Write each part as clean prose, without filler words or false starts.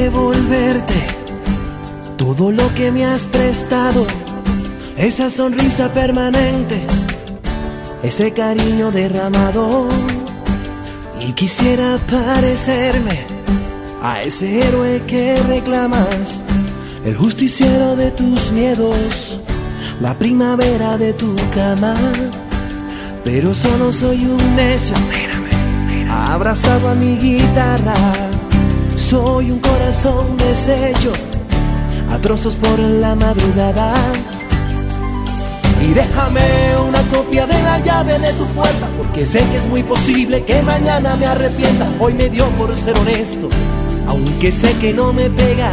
devolverte todo lo que me has prestado, esa sonrisa permanente, ese cariño derramado. Y quisiera parecerme a ese héroe que reclamas, el justiciero de tus miedos, la primavera de tu cama. Pero solo soy un necio, abrazado a mi guitarra. Soy un corazón deshecho a trozos por la madrugada. Y déjame una copia de la llave de tu puerta, porque sé que es muy posible que mañana me arrepienta. Hoy me dio por ser honesto, aunque sé que no me pega.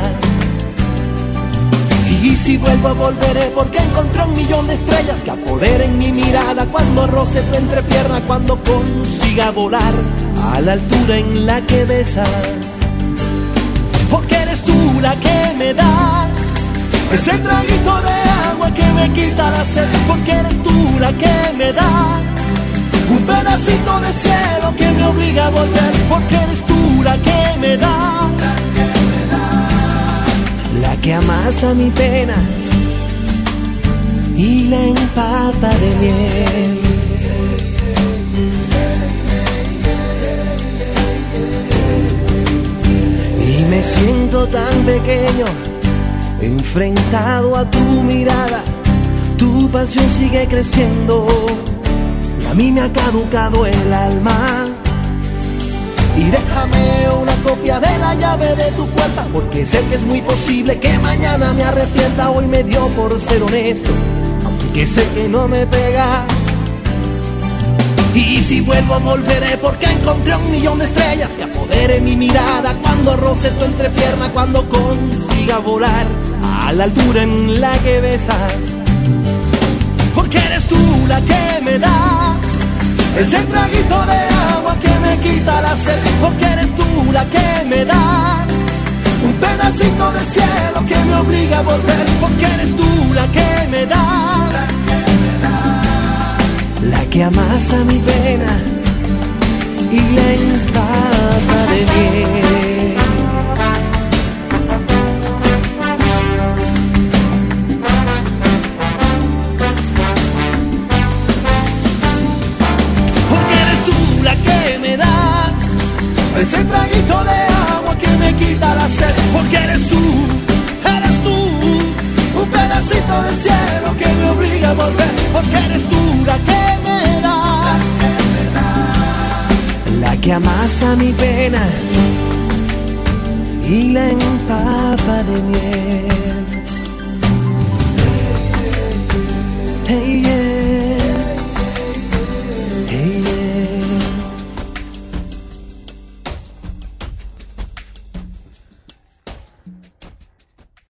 Y si vuelvo volveré, porque encontré 1.000.000 de estrellas que apoderen mi mirada cuando roce tu entrepierna, cuando consiga volar a la altura en la que besas. Porque eres tú la que me da ese traguito de agua que me quita la sed. Porque eres tú la que me da un pedacito de cielo que me obliga a volver. Porque eres tú la que me da, la que amasa mi pena y la empapa de miel. Y me siento tan pequeño enfrentado a tu mirada. Tu pasión sigue creciendo y a mí me ha caducado el alma. Y déjame una copia de la llave de tu puerta, porque sé que es muy posible que mañana me arrepienta. Hoy me dio por ser honesto, aunque sé que no me pega. Y si vuelvo volveré, porque encontré 1.000.000 de estrellas que apodere mi mirada cuando roce tu entrepierna, cuando consiga volar a la altura en la que besas. Porque eres tú la que me da ese traguito de agua que me quita la sed. Porque eres tú la que me da un pedacito de cielo que me obliga a volver. Porque eres tú la que me da, la que amasa mi pena y la empapa de miel. Ese traguito de agua que me quita la sed. Porque eres tú, un pedacito de cielo que me obliga a volver. Porque eres tú la que me da, la que amasa mi pena y la empapa de miel. Hey, yeah.